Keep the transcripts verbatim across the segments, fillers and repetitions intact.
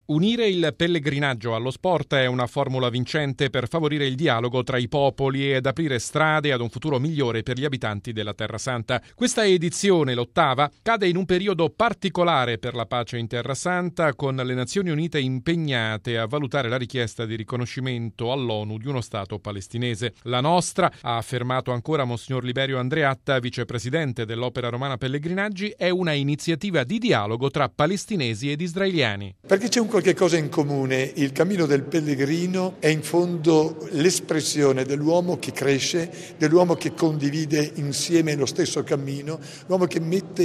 Unire il pellegrinaggio allo sport è una formula vincente per favorire il dialogo tra i popoli ed aprire strade ad un futuro migliore per gli abitanti della Terra Santa. Questa edizione, l'ottava, cade in un periodo particolare per la pace in Terra Santa, con le Nazioni Unite impegnate a valutare la richiesta di riconoscimento all'ONU di uno Stato palestinese. La nostra, ha affermato ancora Monsignor Liberio Andreatta, vicepresidente dell'Opera Romana Pellegrinaggi, è una iniziativa di dialogo tra palestinesi ed israeliani. Perché c'è un qualche cosa in comune. Il cammino del pellegrino è in fondo l'espressione dell'uomo che cresce, dell'uomo che condivide insieme lo stesso cammino, l'uomo che mette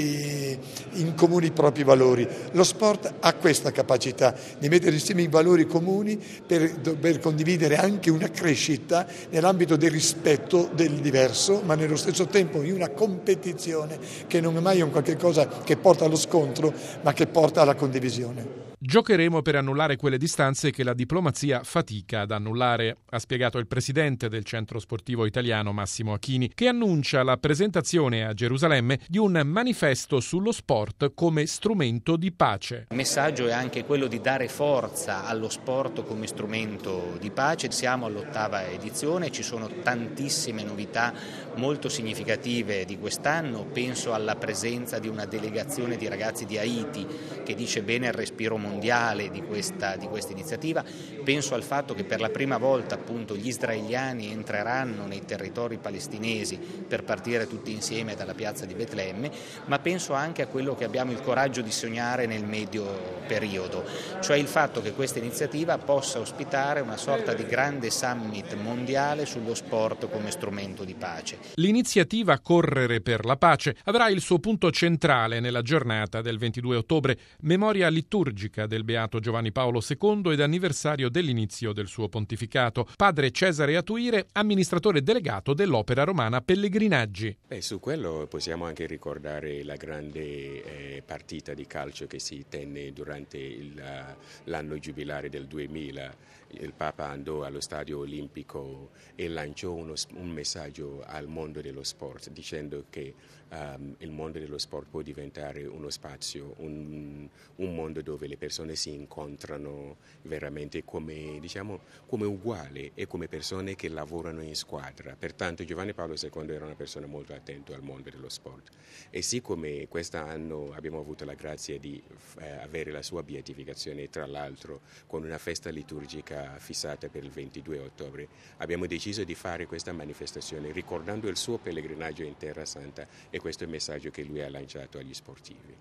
in comune i propri valori. Lo sport ha questa capacità di mettere insieme i valori comuni per, per condividere anche una crescita nell'ambito del rispetto del diverso, ma nello stesso tempo in una competizione che non è mai un qualche cosa che porta allo scontro, ma che porta alla condivisione. Giocheremo per annullare quelle distanze che la diplomazia fatica ad annullare, ha spiegato il presidente del Centro Sportivo Italiano Massimo Achini, che annuncia la presentazione a Gerusalemme di un manifesto sullo sport come strumento di pace. Il messaggio è anche quello di dare forza allo sport come strumento di pace. Siamo all'ottava edizione, ci sono tantissime novità molto significative di quest'anno. Penso alla presenza di una delegazione di ragazzi di Haiti che dice bene il respiro mondiale mondiale di questa, di questa iniziativa. Penso al fatto che per la prima volta appunto gli israeliani entreranno nei territori palestinesi per partire tutti insieme dalla piazza di Betlemme, ma penso anche a quello che abbiamo il coraggio di sognare nel medio periodo, cioè il fatto che questa iniziativa possa ospitare una sorta di grande summit mondiale sullo sport come strumento di pace. L'iniziativa Correre per la pace avrà il suo punto centrale nella giornata del ventidue ottobre, memoria liturgica del Beato Giovanni Paolo secondo ed anniversario dell'inizio del suo pontificato. Padre Cesare Atuire, amministratore delegato dell'Opera Romana Pellegrinaggi. Beh, su quello possiamo anche ricordare la grande eh, partita di calcio che si tenne durante il, l'anno giubilare del duemila. Il Papa andò allo Stadio Olimpico e lanciò uno, un messaggio al mondo dello sport dicendo che um, il mondo dello sport può diventare uno spazio, un, un mondo dove le persone si incontrano veramente come, diciamo, come uguali e come persone che lavorano in squadra. Pertanto Giovanni Paolo secondo era una persona molto attenta al mondo dello sport. E siccome quest'anno abbiamo avuto la grazia di eh, avere la sua beatificazione, tra l'altro con una festa liturgica fissata per il ventidue ottobre, abbiamo deciso di fare questa manifestazione ricordando il suo pellegrinaggio in Terra Santa e questo è il messaggio che lui ha lanciato agli sportivi.